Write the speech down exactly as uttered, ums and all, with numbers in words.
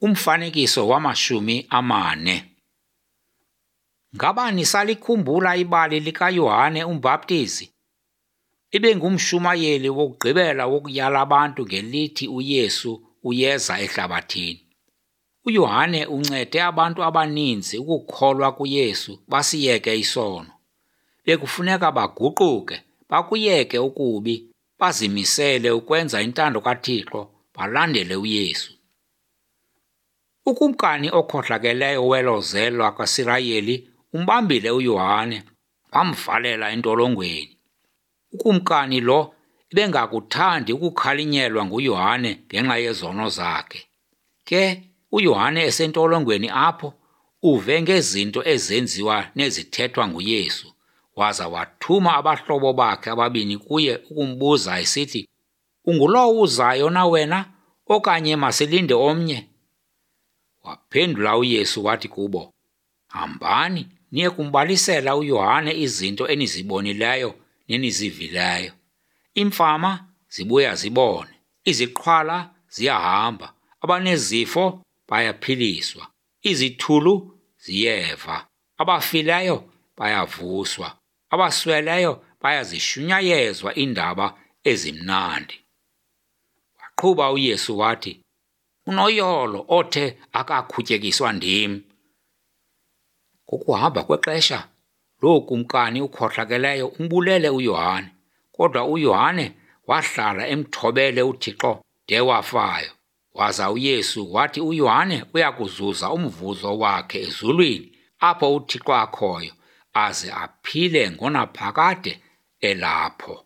Umfanekiso wamashumi amane. Ngaba nisalikhumbula ibali likaYohane uMbhaptizi? Ibe ngumshumayeli wokugqibela wokuyala abantu ngelithi uYesu uyeza ehlabathini. UYohane uncede abantu abaninzi ukukholwa kuYesu basiyeke isono. Bekufuneka baguquke, bakuyeke ukubi, bazimisele ukwenza intando kaThixo, balandele uYesu. Ukumkani okhohlakeleyo welozelo lwakaSirayeli umbambile uYohane, wamvalela entolongweni. Ukumkani lo ebengakuthandi ukukhalinyelwa nguYohane ngenxa yezono zakhe. Ke uYohane esentolongweni apho uve ngezinto ezenziwa nezithethwa nguYesu, waza wathuma abahlobo bakhe ababini kuye ukumbuza esithi, "Ungulowo uzayo na wena, okanye masilinde omnye?" Waphendula uYesu wathi kubo, "Hambani niye kumbalisela uYohane izinto enizibonileyo nenizivileyo. Imfama zibuya zibone, iziqhwala ziyahamba, abanezifo bayaphiliswa, izithulu ziyeva, abafileyo bayavuswa, abasweleyo bayazishunyayezwa iindaba ezimnandi." Waqhuba uYesu wathi, "Unoyolo othe akakhutyekiswa ndim." Ngokuhamba kwexesha, loo kumkani ukhohlakeleyo umbulele uYohane, kodwa uYohane wahlala emthobele uThixo de wafayo. Waza uYesu wathi uYohane uyakuzuza umvuzo wakhe ezulwini apho uThixo akhoyo, aze aphile ngonaphakade elapho.